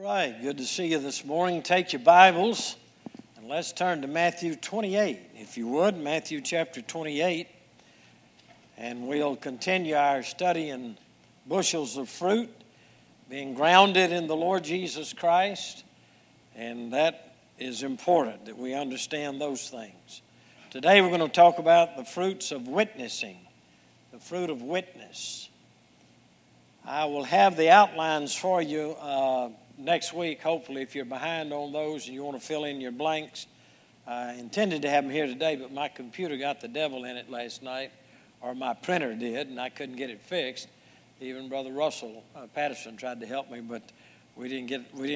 right, good to see you this morning. Take your Bibles and let's turn to Matthew 28, if you would, Matthew chapter 28. And we'll continue our study in bushels of fruit, being grounded in the Lord Jesus Christ. And that is important that we understand those things. Today we're going to talk about the fruits of witnessing, the fruit of witness. I will have the outlines for you next week, hopefully, if you're behind on those and you want to fill in your blanks. I intended to have them here today, but my computer got the devil in it last night, or my printer did, and I couldn't get it fixed. Even Brother Russell Patterson tried to help me, but we didn't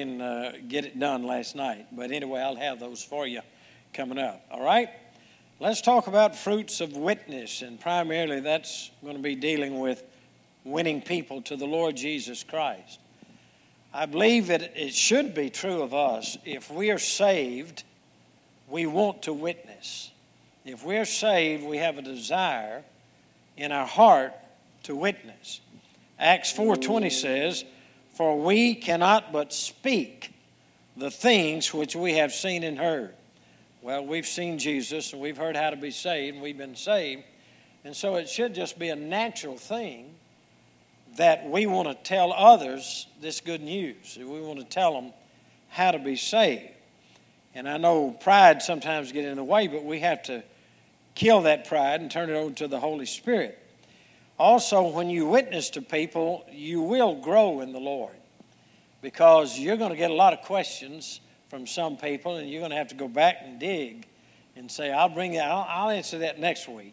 get it done last night. But anyway, I'll have those for you coming up. All right? Let's talk about fruits of witness, and primarily that's going to be dealing with winning people to the Lord Jesus Christ. I believe that it should be true of us. If we are saved, we want to witness. If we're saved, we have a desire in our heart to witness. Acts 4:20 says, "For we cannot but speak the things which we have seen and heard." Well, we've seen Jesus and we've heard how to be saved and we've been saved. And so it should just be a natural thing that we want to tell others this good news. We want to tell them how to be saved. And I know pride sometimes gets in the way, but we have to kill that pride and turn it over to the Holy Spirit. Also, when you witness to people, you will grow in the Lord, because you're going to get a lot of questions from some people, and you're going to have to go back and dig and say, I'll answer that next week.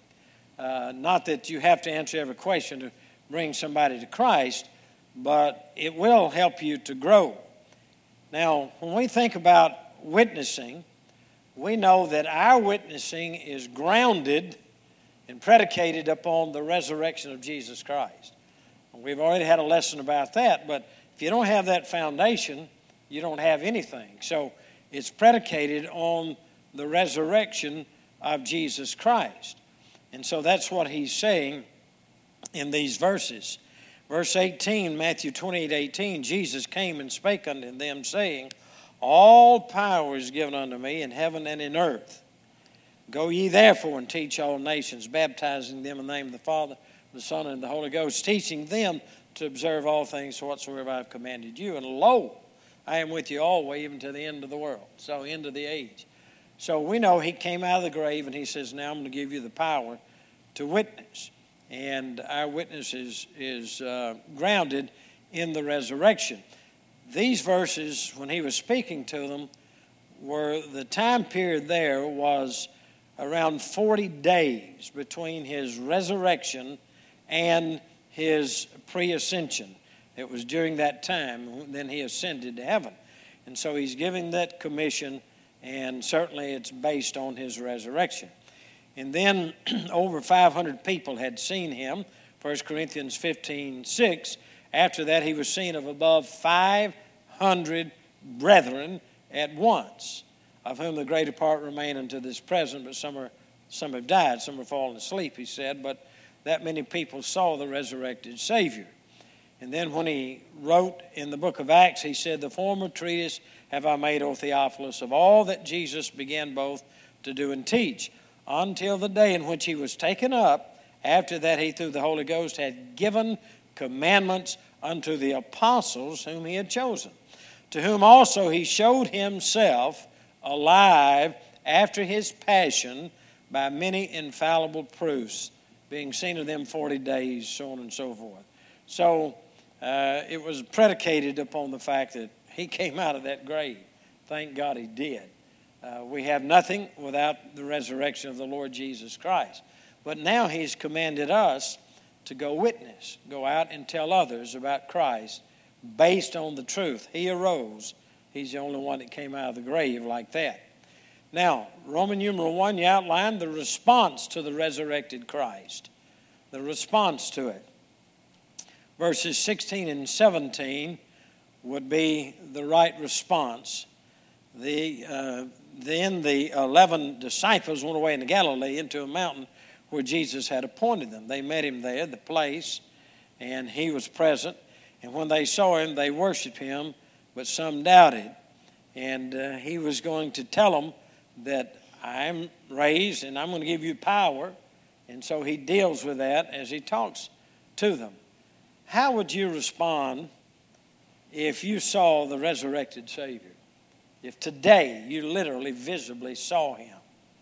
Not that you have to answer every question to bring somebody to Christ, but it will help you to grow. Now, when we think about witnessing, we know that our witnessing is grounded and predicated upon the resurrection of Jesus Christ. We've already had a lesson about that, but if you don't have that foundation, you don't have anything. So it's predicated on the resurrection of Jesus Christ. And so that's what he's saying in these verses. Verse 18, Matthew 28:18, Jesus came and spake unto them, saying, "All power is given unto me in heaven and in earth. Go ye therefore and teach all nations, baptizing them in the name of the Father, the Son, and the Holy Ghost, teaching them to observe all things whatsoever I have commanded you. And lo, I am with you always, even to the end of the world." So end of the age. So we know he came out of the grave and he says, now I'm going to give you the power to witness. And our witness is grounded in the resurrection. These verses, when he was speaking to them, were the time period there was around 40 days between his resurrection and his pre-ascension. It was during that time, then he ascended to heaven. And so he's giving that commission, and certainly it's based on his resurrection. And then over 500 people had seen him, 1 Corinthians 15:6. After that, he was seen of above 500 brethren at once, of whom the greater part remain unto this present, but some have died, some have fallen asleep, he said. But that many people saw the resurrected Savior. And then when he wrote in the book of Acts, he said, "The former treatise have I made, O Theophilus, of all that Jesus began both to do and teach, until the day in which he was taken up. After that he through the Holy Ghost had given commandments unto the apostles whom he had chosen, to whom also he showed himself alive after his passion by many infallible proofs, being seen of them 40 days, so on and so forth." So it was predicated upon the fact that he came out of that grave. Thank God he did. We have nothing without the resurrection of the Lord Jesus Christ. But now he's commanded us to go witness, go out and tell others about Christ based on the truth. He arose. He's the only one that came out of the grave like that. Now, Roman numeral 1, you outlined the response to the resurrected Christ. The response to it. Verses 16 and 17 would be the right response. Then the 11 disciples went away into Galilee into a mountain where Jesus had appointed them. They met him there, the place, and he was present. And when they saw him, they worshiped him, but some doubted. And he was going to tell them that I'm raised and I'm going to give you power. And so he deals with that as he talks to them. How would you respond if you saw the resurrected Savior? If today you literally visibly saw him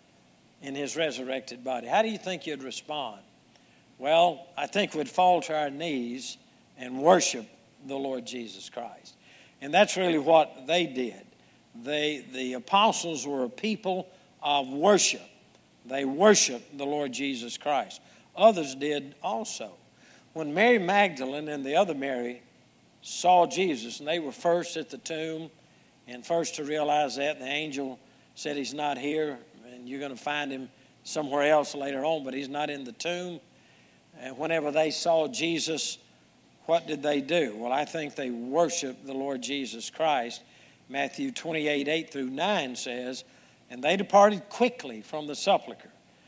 in his resurrected body, how do you think you'd respond? Well, I think we'd fall to our knees and worship the Lord Jesus Christ. And that's really what they did. The apostles were a people of worship. They worshiped the Lord Jesus Christ. Others did also. When Mary Magdalene and the other Mary saw Jesus, and they were first at the tomb and first to realize that, the angel said he's not here, and you're going to find him somewhere else later on, but he's not in the tomb. And whenever they saw Jesus, what did they do? Well, I think they worshiped the Lord Jesus Christ. Matthew 28, 8 through 9 says, and they departed quickly from the sepulchre,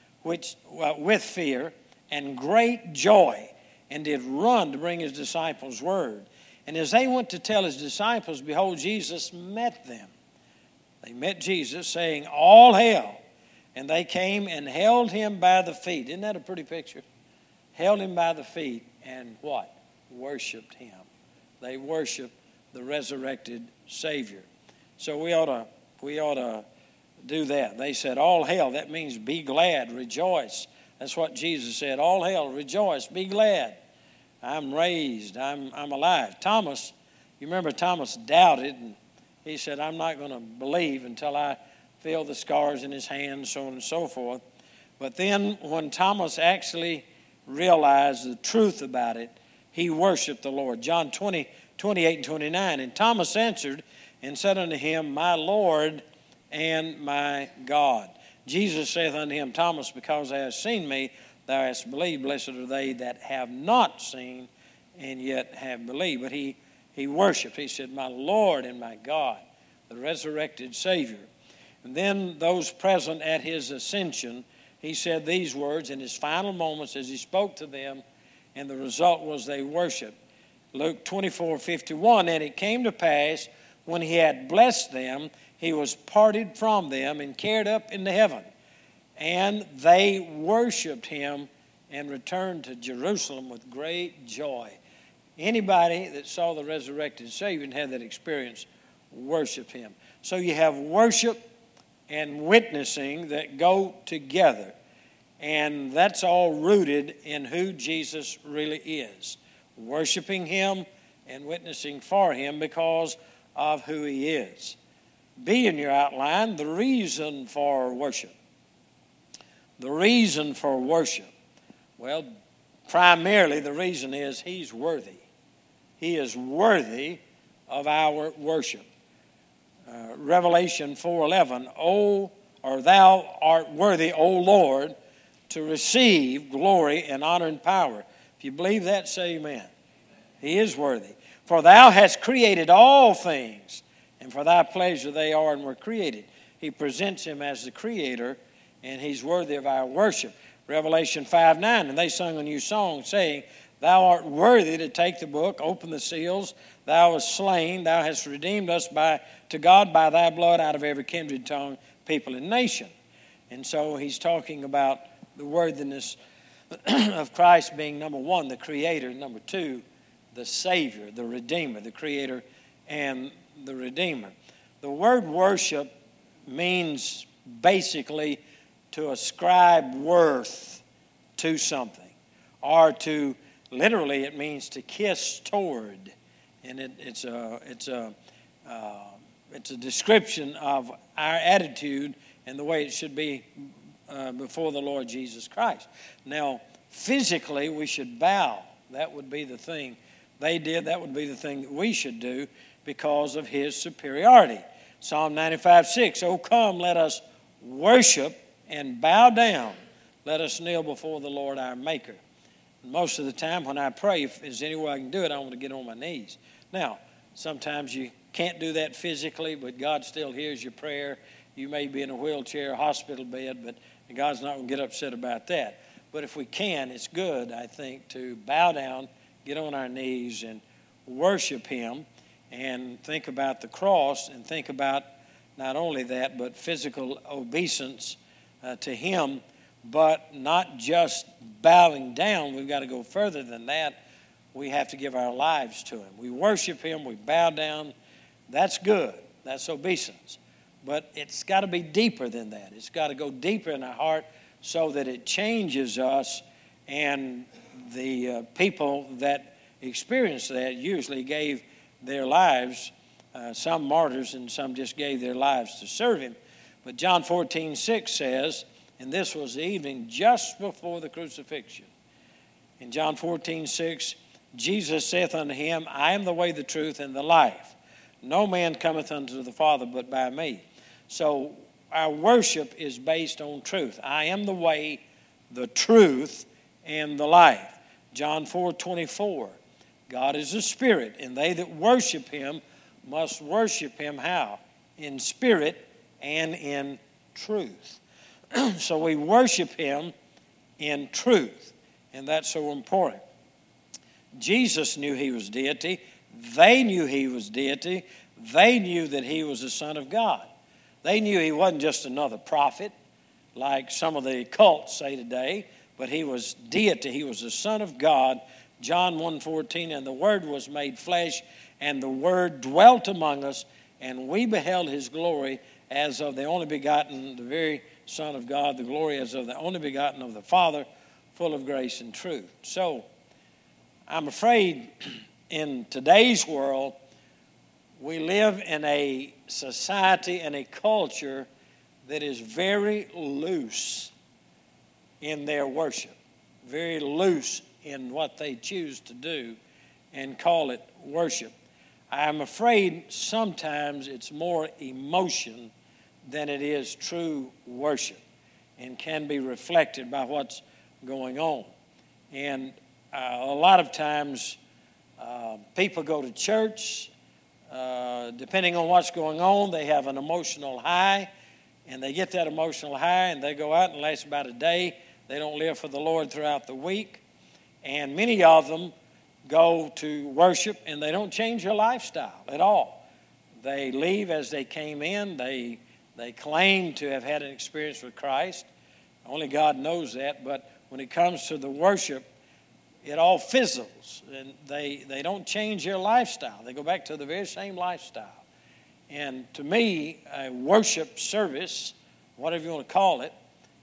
with fear and great joy, and did run to bring his disciples word. And as they went to tell his disciples, behold, Jesus met them. They met Jesus, saying, all hail. And they came and held him by the feet. Isn't that a pretty picture? Held him by the feet and what? Worshipped him. They worshiped the resurrected Savior. So we ought to do that. They said, all hail. That means be glad, rejoice. That's what Jesus said. All hail, rejoice, be glad. I'm raised, I'm alive. Thomas, you remember Thomas doubted, and he said, I'm not going to believe until I feel the scars in his hands, so on and so forth. But then when Thomas actually realized the truth about it, he worshiped the Lord. John 20, 28 and 29. And Thomas answered and said unto him, my Lord and my God. Jesus saith unto him, Thomas, because thou hast seen me, thou hast believed. Blessed are they that have not seen and yet have believed. But he worshiped. He said, my Lord and my God, the resurrected Savior. And then those present at his ascension, he said these words in his final moments as he spoke to them, and the result was they worshiped. Luke 24:51, and it came to pass when he had blessed them, he was parted from them and carried up into heaven. And they worshiped him and returned to Jerusalem with great joy. Anybody that saw the resurrected Savior and had that experience worshiped him. So you have worship and witnessing that go together. And that's all rooted in who Jesus really is. Worshiping him and witnessing for him because of who he is. B in your outline, the reason for worship. The reason for worship. Well, primarily the reason is he's worthy. He is worthy of our worship. Revelation 4:11, thou art worthy, O Lord, to receive glory and honor and power. If you believe that, say amen. He is worthy. For thou hast created all things, and for thy pleasure they are and were created. He presents him as the creator, and he's worthy of our worship. Revelation 5:9, and they sung a new song, saying, thou art worthy to take the book, open the seals. Thou wast slain, thou hast redeemed us to God by thy blood out of every kindred, tongue, people, and nation. And so he's talking about the worthiness of Christ being, number one, the creator, number two, the Savior, the Redeemer, the creator and the Redeemer. The word worship means basically to ascribe worth to something, or to, literally it means to kiss toward, and it's a description of our attitude and the way it should be before the Lord Jesus Christ. Now, physically we should bow. That would be the thing they did. That would be the thing that we should do because of his superiority. Psalm 95:6, O come, let us worship and bow down. Let us kneel before the Lord our Maker. And most of the time when I pray, if there's any way I can do it, I want to get on my knees. Now, sometimes you can't do that physically, but God still hears your prayer. You may be in a wheelchair, hospital bed, but God's not going to get upset about that. But if we can, it's good, I think, to bow down, get on our knees, and worship him. and think about the cross and think about not only that, but physical obeisance to Him, but not just bowing down. We've got to go further than that. We have to give our lives to Him. We worship Him, we bow down. That's good. That's obeisance. But it's got to be deeper than that. It's got to go deeper in our heart so that it changes us. And the people that experienced that usually gave their lives, some martyrs and some just gave their lives to serve Him. But John 14:6 says, and this was the evening just before the crucifixion. In John 14:6, Jesus saith unto him, I am the way, the truth, and the life. No man cometh unto the Father but by me. So our worship is based on truth. I am the way, the truth, and the life. John 4:24, God is a spirit, and they that worship Him must worship Him how? In spirit and in truth. So we worship Him in truth, and that's so important. Jesus knew He was deity. They knew He was deity. They knew that He was the Son of God. They knew He wasn't just another prophet like some of the cults say today, but He was deity. He was the Son of God. John 1:14, and the Word was made flesh, and the Word dwelt among us, and we beheld His glory as of the only begotten, the very Son of God, the glory as of the only begotten of the Father, full of grace and truth. So, I'm afraid in today's world, we live in a society and a culture that is very loose in their worship, very loose in what they choose to do and call it worship. I'm afraid sometimes it's more emotion than it is true worship and can be reflected by what's going on. And a lot of times people go to church, depending on what's going on, they have an emotional high, and they get that emotional high and they go out and last about a day. They don't live for the Lord throughout the week. And many of them go to worship and they don't change their lifestyle at all. They leave as they came in. They claim to have had an experience with Christ. Only God knows that. But when it comes to the worship, it all fizzles. And they don't change their lifestyle. They go back to the very same lifestyle. And to me, a worship service, whatever you want to call it,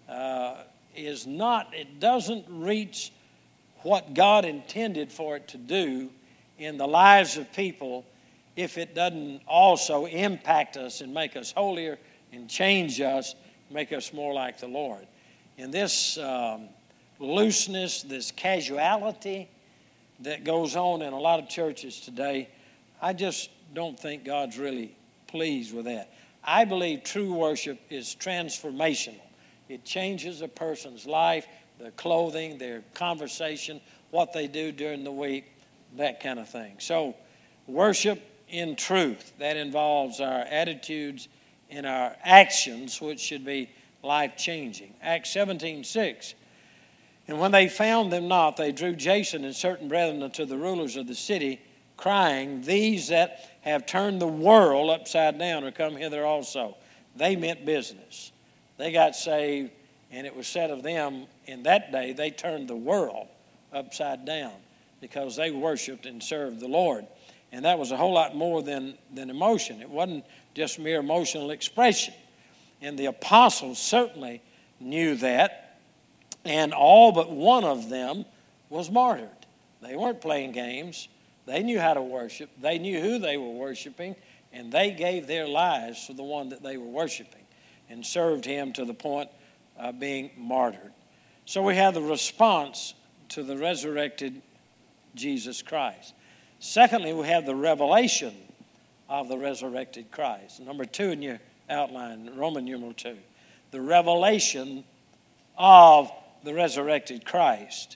it doesn't reach what God intended for it to do in the lives of people if it doesn't also impact us and make us holier and change us, make us more like the Lord. And this looseness, this casuality that goes on in a lot of churches today, I just don't think God's really pleased with that. I believe true worship is transformational. It changes a person's life, their clothing, their conversation, what they do during the week, that kind of thing. So worship in truth, that involves our attitudes and our actions, which should be life-changing. Acts 17:6. And when they found them not, they drew Jason and certain brethren unto the rulers of the city, crying, these that have turned the world upside down are come hither also. They meant business. They got saved, and it was said of them in that day, they turned the world upside down because they worshiped and served the Lord. And that was a whole lot more than emotion. It wasn't just mere emotional expression. And the apostles certainly knew that, and all but one of them was martyred. They weren't playing games. They knew how to worship. They knew who they were worshiping, and they gave their lives for the one that they were worshiping and served him to the point of being martyred. So we have the response to the resurrected Jesus Christ. Secondly, we have the revelation of the resurrected Christ. Number 2 in your outline, Roman numeral 2. The revelation of the resurrected Christ.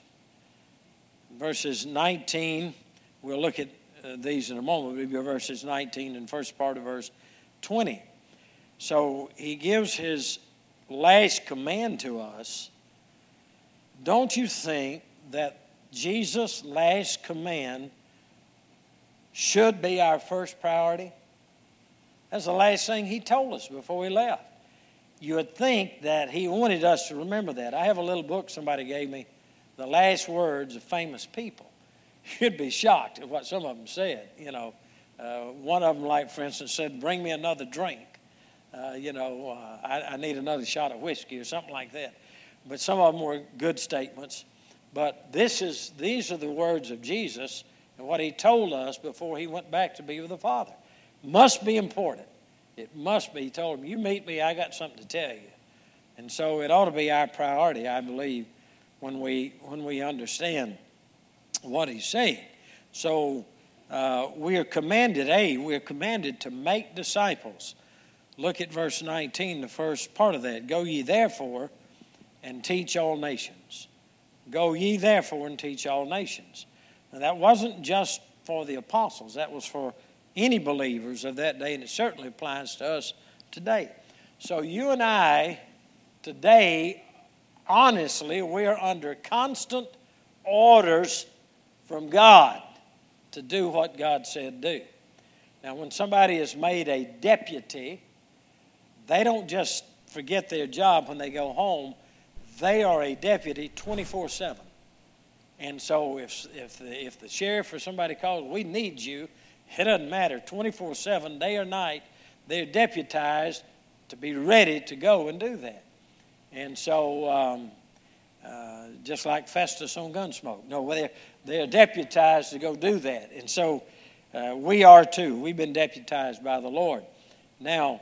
Verses 19, we'll look at these in a moment. We'll be verses 19 and first part of verse 20. So he gives his last command to us. Don't you think that Jesus' last command should be our first priority. That's the last thing he told us before he left. You would think that he wanted us to remember that. I have a little book somebody gave me, The Last Words of Famous People. You'd be shocked at what some of them said. One of them, like, for instance, said, "Bring me another drink. I need another shot of whiskey," or something like that. But some of them were good statements. But these are the words of Jesus and what he told us before he went back to be with the Father. Must be important. It must be. He told him, "You meet me, I got something to tell you." And so it ought to be our priority, I believe, when we understand what he's saying. So we are commanded to make disciples. Look at verse 19, the first part of that. "Go ye therefore and teach all nations." Go ye therefore and teach all nations. Now that wasn't just for the apostles. That was for any believers of that day, and it certainly applies to us today. So you and I today, honestly, we are under constant orders from God to do what God said do. Now, when somebody is made a deputy, they don't just forget their job when they go home. They are a deputy 24/7. And so if the sheriff or somebody calls, "We need you," it doesn't matter. 24/7, day or night, they're deputized to be ready to go and do that. And so just like Festus on Gunsmoke. No, they're deputized to go do that. And so we are too. We've been deputized by the Lord. Now,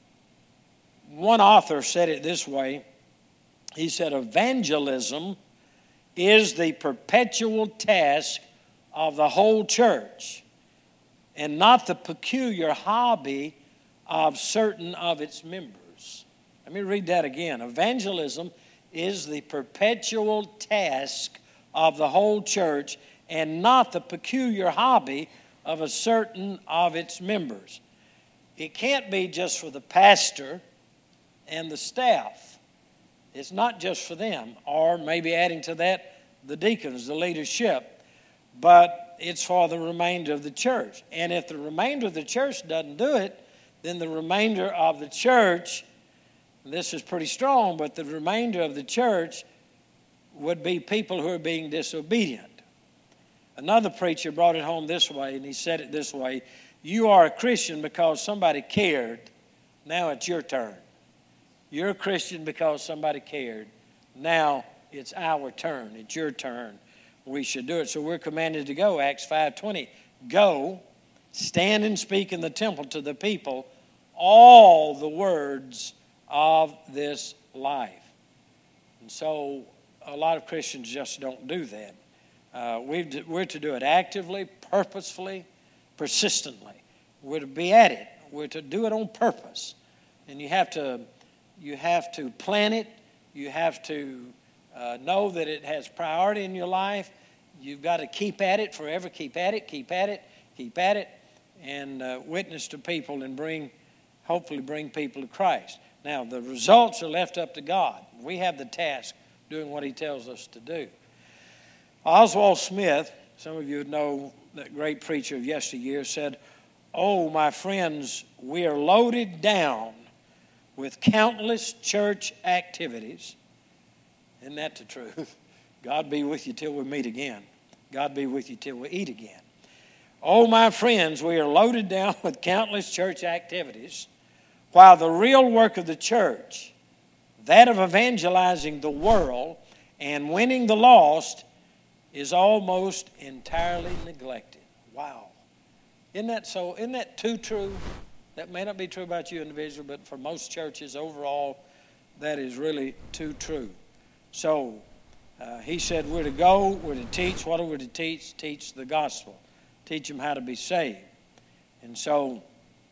one author said it this way. He said, "Evangelism is the perpetual task of the whole church and not the peculiar hobby of certain of its members." Let me read that again. Evangelism is the perpetual task of the whole church and not the peculiar hobby of a certain of its members. It can't be just for the pastor and the staff. It's not just for them, or maybe adding to that, the deacons, the leadership, but it's for the remainder of the church. And if the remainder of the church doesn't do it, then the remainder of the church, this is pretty strong, but the remainder of the church would be people who are being disobedient. Another preacher brought it home this way, and he said it this way: "You are a Christian because somebody cared. Now it's your turn. You're a Christian because somebody cared. Now it's our turn. It's your turn. We should do it." So we're commanded to go. Acts 5:20. "Go, stand and speak in the temple to the people all the words of this life." And so a lot of Christians just don't do that. We're to do it actively, purposefully, persistently. We're to be at it. We're to do it on purpose. And you have to plan it. You have to know that it has priority in your life. You've got to keep at it forever. Keep at it, and witness to people and hopefully bring people to Christ. Now, the results are left up to God. We have the task doing what he tells us to do. Oswald Smith, some of you would know that great preacher of yesteryear, said, "Oh, my friends, we are loaded down with countless church activities." Isn't that the truth? God be with you till we meet again. God be with you till we eat again. "Oh, my friends, we are loaded down with countless church activities, while the real work of the church, that of evangelizing the world and winning the lost, is almost entirely neglected." Wow. Isn't that so? Isn't that too true? That may not be true about you individually, but for most churches overall, that is really too true. So he said we're to go, we're to teach. What are we to teach? Teach the gospel. Teach them how to be saved. And so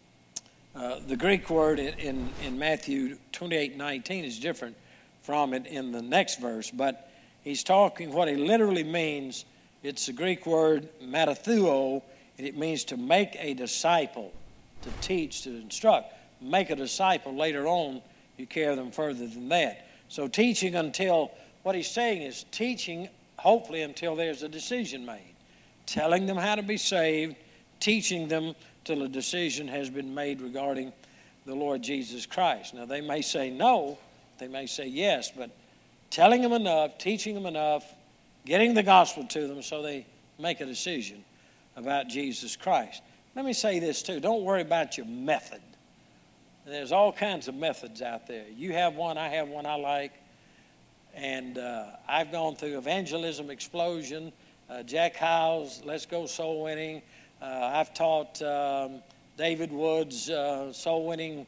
the Greek word in Matthew 28:19 is different from it in the next verse, but he's talking, what he literally means, it's the Greek word matathuo, and it means to make a disciple, to teach, to instruct. Make a disciple. Later on, you carry them further than that. So teaching until, what he's saying is teaching, hopefully, until there's a decision made. Telling them how to be saved, teaching them till a decision has been made regarding the Lord Jesus Christ. Now, they may say no, they may say yes, but telling them enough, teaching them enough, getting the gospel to them so they make a decision about Jesus Christ. Let me say this too. Don't worry about your method. There's all kinds of methods out there. You have one, I have one I like. And I've gone through Evangelism Explosion, Jack Hyles, Let's Go Soul Winning. I've taught David Wood's soul winning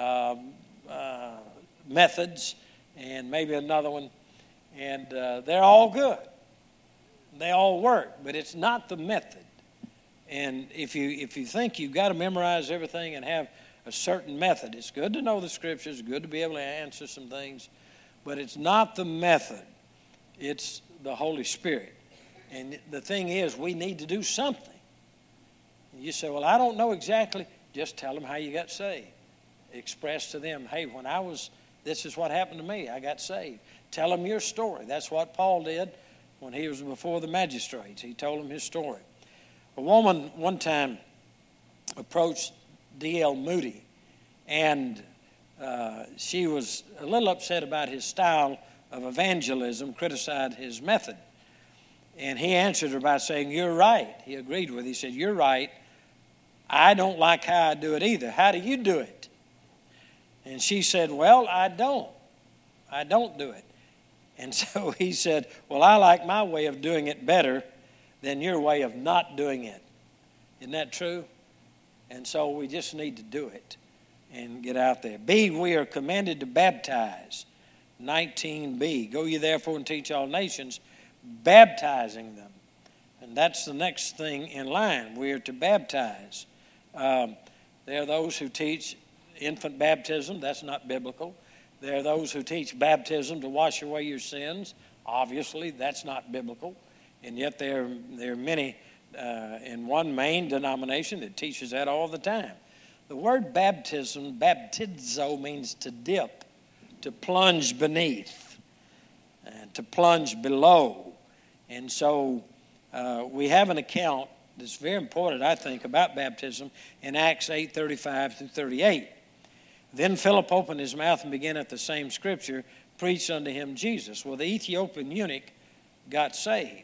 methods, and maybe another one. And they're all good. They all work, but it's not the method. And if you think you've got to memorize everything and have a certain method, it's good to know the Scriptures, good to be able to answer some things, but it's not the method. It's the Holy Spirit. And the thing is, we need to do something. You say, well, I don't know exactly. Just tell them how you got saved. Express to them, hey, this is what happened to me. I got saved. Tell them your story. That's what Paul did when he was before the magistrates. He told them his story. A woman one time approached D.L. Moody, and she was a little upset about his style of evangelism, criticized his method. And he answered her by saying, you're right. He agreed with her. He said, you're right. I don't like how I do it either. How do you do it? And she said, well, I don't. I don't do it. And so he said, well, I like my way of doing it better than your way of not doing it. Isn't that true? And so we just need to do it and get out there. B, we are commanded to baptize. 19b, go ye therefore and teach all nations, baptizing them. And that's the next thing in line. We are to baptize. There are those who teach infant baptism. That's not biblical. There are those who teach baptism to wash away your sins. Obviously, that's not biblical. And yet there are many in one main denomination that teaches that all the time. The word baptism, baptizo, means to dip, to plunge beneath, and to plunge below. And so we have an account that's very important, I think, about baptism in Acts 8:35 through 38. Then Philip opened his mouth and began at the same scripture, preached unto him Jesus. Well, the Ethiopian eunuch got saved.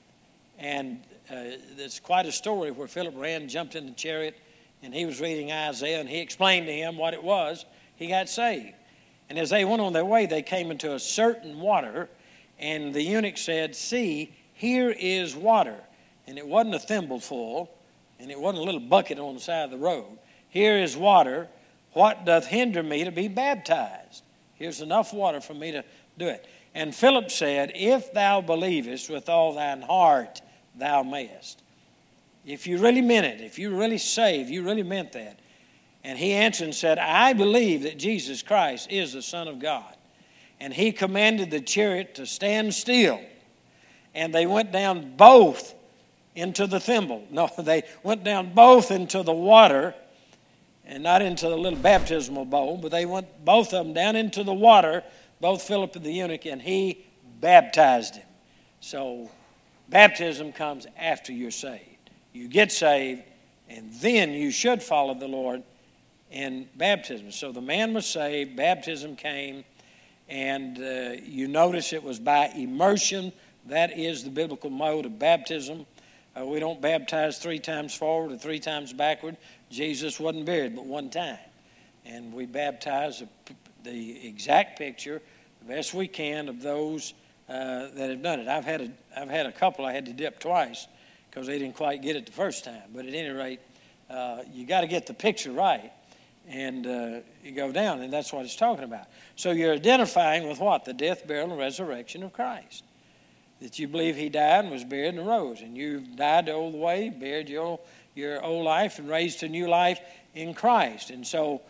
And it's quite a story where Philip ran, jumped in the chariot, and he was reading Isaiah, and he explained to him what it was. He got saved. And as they went on their way, they came into a certain water, and the eunuch said, see, here is water. And it wasn't a thimble full, and it wasn't a little bucket on the side of the road. Here is water. What doth hinder me to be baptized? Here's enough water for me to do it. And Philip said, if thou believest with all thine heart, thou mayest. If you really meant it, if you really saved, you really meant that. And he answered and said, I believe that Jesus Christ is the Son of God. And he commanded the chariot to stand still. And they went down both into the thimble. No, they went down both into the water, and not into the little baptismal bowl, but they went both of them down into the water, both Philip and the eunuch, and he baptized him. So baptism comes after you're saved. You get saved, and then you should follow the Lord in baptism. So the man was saved, baptism came, and you notice it was by immersion. That is the biblical mode of baptism. We don't baptize 3 times forward or 3 times backward. Jesus wasn't buried but one time. And we baptize the exact picture, the best we can, of those that have done it. I've had a couple I had to dip twice because they didn't quite get it the first time. But at any rate, you got to get the picture right. And you go down, and that's what it's talking about. So you're identifying with what? The death, burial, and resurrection of Christ. That you believe he died and was buried and arose. And you died the old way, buried your old life, and raised to new life in Christ. And so,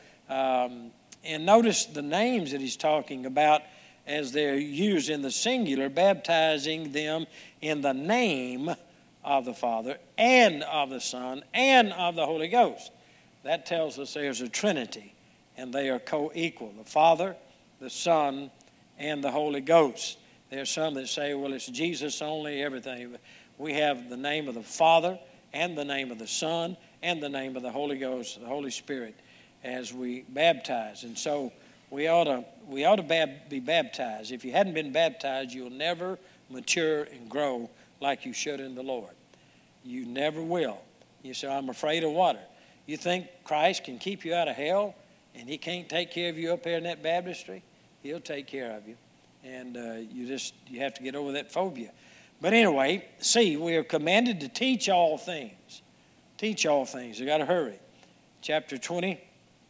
and notice the names that he's talking about as they're used in the singular, baptizing them in the name of the Father and of the Son and of the Holy Ghost. That tells us there's a Trinity, and they are co-equal. The Father, the Son, and the Holy Ghost. There are some that say, well, it's Jesus only, everything. We have the name of the Father and the name of the Son and the name of the Holy Ghost, the Holy Spirit, as we baptize. And so we ought to be baptized. If you hadn't been baptized, you'll never mature and grow like you should in the Lord. You never will. You say, I'm afraid of water. You think Christ can keep you out of hell and he can't take care of you up there in that baptistry? He'll take care of you. And you have to get over that phobia. But anyway, see, we are commanded to teach all things. Teach all things. You got to hurry. Chapter 20,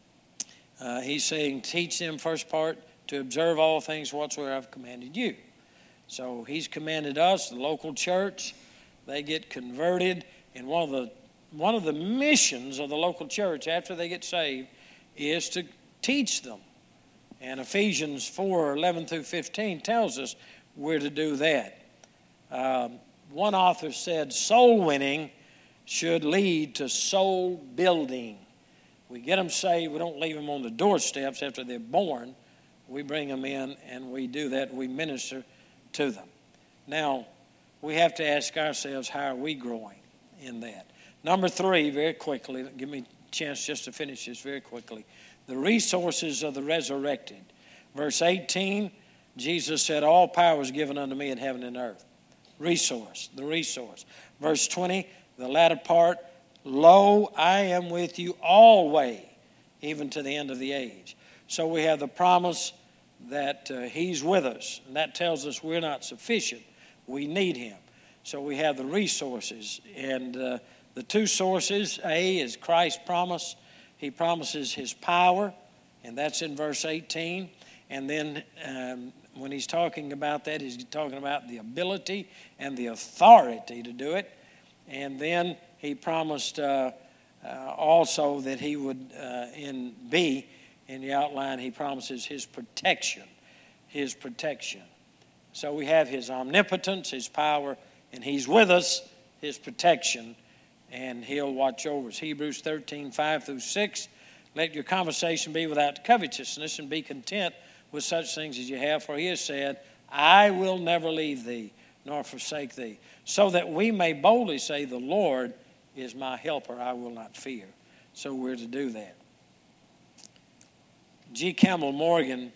he's saying, teach them, first part, to observe all things whatsoever I've commanded you. So he's commanded us, the local church, they get converted. And one of the missions of the local church after they get saved is to teach them. And Ephesians 4:11 through 15 tells us we're to do that. One author said soul winning should lead to soul building. We get them saved. We don't leave them on the doorsteps after they're born. We bring them in and we do that. We minister to them. Now, we have to ask ourselves, how are we growing in that? Number 3, very quickly, give me a chance just to finish this very quickly. The resources of the resurrected. Verse 18, Jesus said, all power is given unto me in heaven and earth. The resource. Verse 20, the latter part, lo, I am with you always, even to the end of the age. So we have the promise that he's with us. And that tells us we're not sufficient. We need him. So we have the resources. And the two sources, A, is Christ's promise. He promises his power, and that's in verse 18. And then when he's talking about that, he's talking about the ability and the authority to do it. And then he promised also that he would, in B, in the outline, he promises his protection. His protection. So we have his omnipotence, his power, and he's with us, his protection, and he'll watch over us. Hebrews 13:5 through 6. Let your conversation be without covetousness, and be content with such things as you have. For he has said, I will never leave thee, nor forsake thee. So that we may boldly say, the Lord is my helper, I will not fear. So we're to do that. G. Campbell Morgan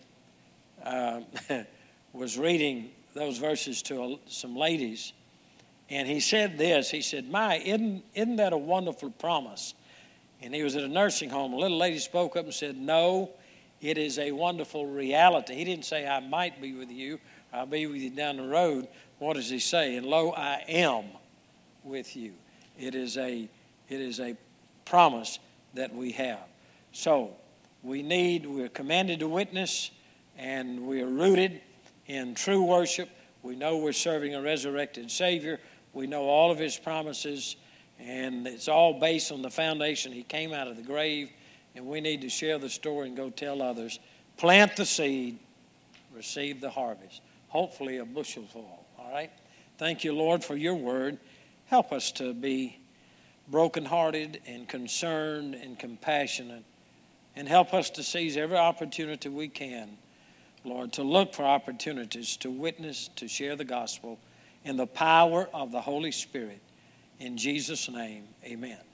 was reading those verses to some ladies, and he said this. He said, isn't that a wonderful promise? And he was at a nursing home. A little lady spoke up and said, no, it is a wonderful reality. He didn't say, I might be with you. I'll be with you down the road. What does he say? And lo, I am with you. It is a promise that we have. So we're commanded to witness, and we are rooted in true worship. We know we're serving a resurrected Savior. We know all of his promises, and it's all based on the foundation. He came out of the grave, and we need to share the story and go tell others. Plant the seed, receive the harvest. Hopefully a bushelful, all right? Thank you, Lord, for your word. Help us to be brokenhearted and concerned and compassionate, and help us to seize every opportunity we can, Lord, to look for opportunities to witness, to share the gospel in the power of the Holy Spirit. In Jesus' name, amen.